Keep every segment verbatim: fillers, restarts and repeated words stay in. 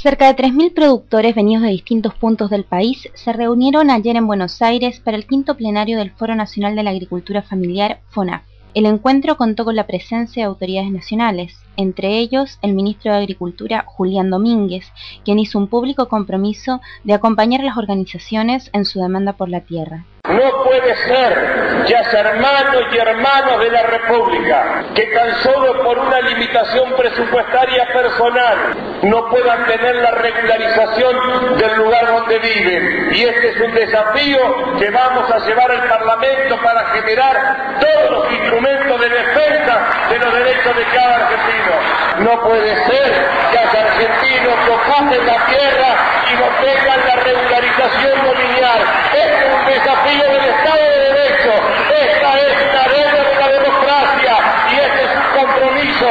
Cerca de tres mil productores venidos de distintos puntos del país se reunieron ayer en Buenos Aires para el quinto plenario del Foro Nacional de la Agricultura Familiar, FONAF. El encuentro contó con la presencia de autoridades nacionales, entre ellos el ministro de Agricultura, Julián Domínguez, quien hizo un público compromiso de acompañar a las organizaciones en su demanda por la tierra. No puede ser que haya hermanos y hermanas de la República que tan solo por una limitación presupuestaria personal no puedan tener la regularización del lugar donde viven. Y este es un desafío que vamos a llevar al Parlamento para generar todos los instrumentos de defensa de los derechos de cada argentino. No puede ser que haya argentinos que ocupen la tierra y no tengan la regularización nominal. Este es un desafío del Estado de Derecho. Esta es la regla de la democracia y este es un compromiso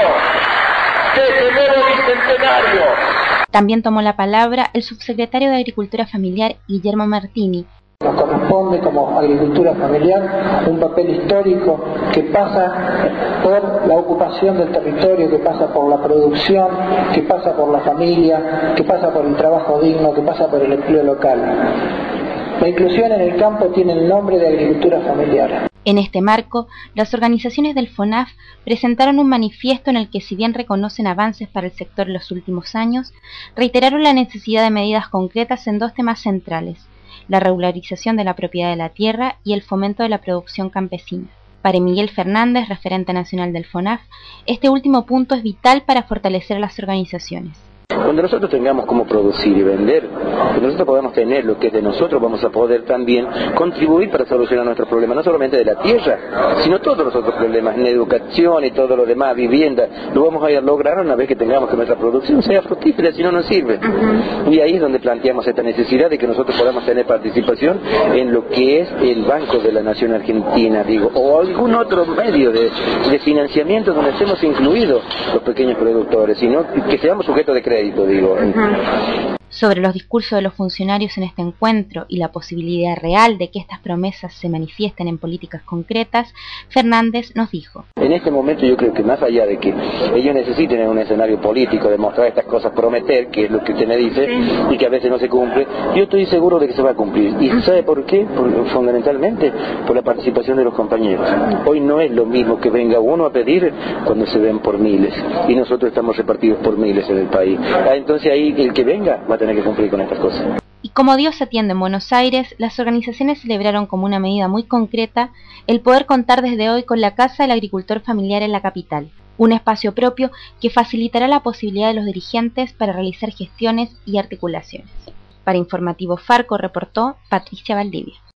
de este nuevo bicentenario. También tomó la palabra el subsecretario de Agricultura Familiar, Guillermo Martini. Nos corresponde como agricultura familiar un papel histórico que pasa por la ocupación del territorio, que pasa por la producción, que pasa por la familia, que pasa por el trabajo digno, que pasa por el empleo local. La inclusión en el campo tiene el nombre de agricultura familiar. En este marco, las organizaciones del FONAF presentaron un manifiesto en el que, si bien reconocen avances para el sector en los últimos años, reiteraron la necesidad de medidas concretas en dos temas centrales: la regularización de la propiedad de la tierra y el fomento de la producción campesina. Para Miguel Fernández, referente nacional del FONAF, este último punto es vital para fortalecer a las organizaciones. Cuando nosotros tengamos cómo producir y vender, cuando nosotros podamos tener lo que es de nosotros, vamos a poder también contribuir para solucionar nuestros problemas, no solamente de la tierra, sino todos los otros problemas, en educación y todo lo demás, vivienda, lo vamos a lograr una vez que tengamos que nuestra producción sea fructífera, si no nos sirve. Uh-huh. Y ahí es donde planteamos esta necesidad de que nosotros podamos tener participación en lo que es el Banco de la Nación Argentina, digo, o algún otro medio de, de financiamiento donde estemos incluidos los pequeños productores, sino que seamos sujetos de crédito. Digo. Uh-huh. Sobre los discursos de los funcionarios en este encuentro y la posibilidad real de que estas promesas se manifiesten en políticas concretas, Fernández nos dijo: en este momento yo creo que más allá de que ellos necesiten en un escenario político demostrar estas cosas, prometer, que es lo que usted me dice, sí, y que a veces no se cumple, yo estoy seguro de que se va a cumplir. ¿Y sabe por qué? Por, fundamentalmente por la participación de los compañeros. Hoy no es lo mismo que venga uno a pedir cuando se ven por miles, y nosotros estamos repartidos por miles en el país. Ah, entonces ahí el que venga va a tener que cumplir con estas cosas. Y como Dios atiende en Buenos Aires, las organizaciones celebraron como una medida muy concreta el poder contar desde hoy con la Casa del Agricultor Familiar en la capital, un espacio propio que facilitará la posibilidad de los dirigentes para realizar gestiones y articulaciones. Para Informativo Farco reportó Patricia Valdivia.